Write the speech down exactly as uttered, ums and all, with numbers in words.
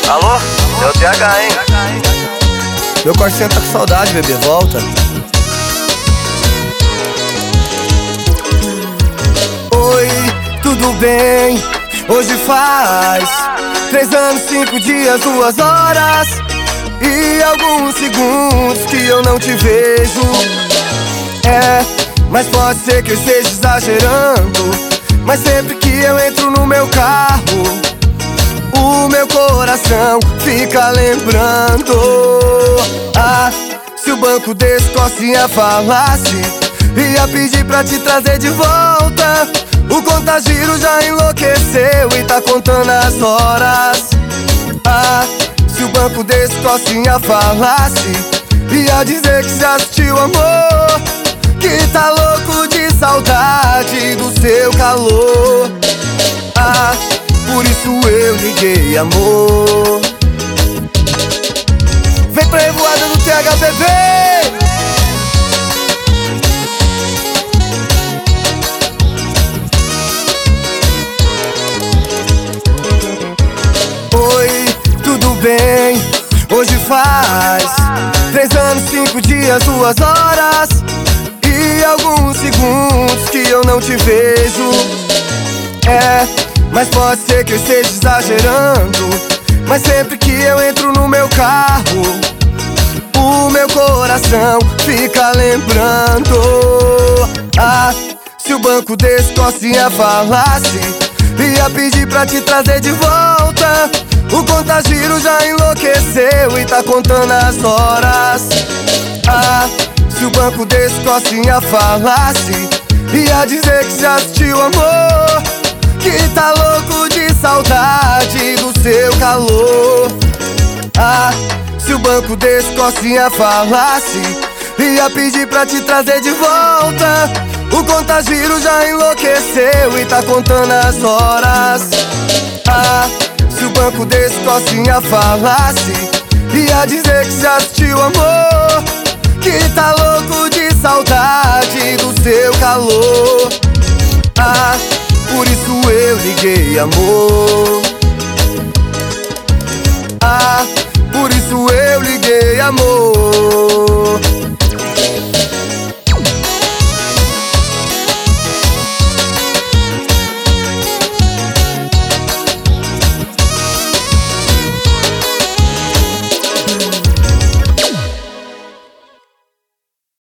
Alô? É o T H, hein? Meu corcinho tá com saudade, bebê, volta. Oi, tudo bem? Hoje faz três anos, cinco dias, duas horas e alguns segundos que eu não te vejo. É, mas pode ser que eu esteja exagerando, mas sempre que eu entro no meu carro, o meu coração fica lembrando. Ah, se o banco desse costinha falasse, ia pedir pra te trazer de volta. O contagiro já enlouqueceu e tá contando as horas. Ah, se o banco desse costinha falasse, ia dizer que já assistiu, amor, que tá louco de saudade do seu calor. Ah, por isso eu liguei, amor. Vem pra revoada do T H, bebê. Oi, tudo bem? Hoje faz três anos, cinco dias, duas horas e alguns segundos que eu não te vejo. É, mas pode ser que eu esteja exagerando, mas sempre que eu entro no meu carro, o meu coração fica lembrando. Ah, se o banco desse costinha falasse, ia pedir pra te trazer de volta. O contagiro já enlouqueceu e tá contando as horas. Ah, se o banco desse costinha falasse, ia dizer que já assistiu, amor, que tá louco de saudade do seu calor. Ah, se o banco desse costinha falasse, ia pedir pra te trazer de volta. O contagiro já enlouqueceu e tá contando as horas. Ah, se o banco desse costinha falasse, ia dizer que já assistiu, amor, que tá louco de saudade do seu calor. Ah, por isso eu liguei, amor. Ah, por isso eu liguei, amor.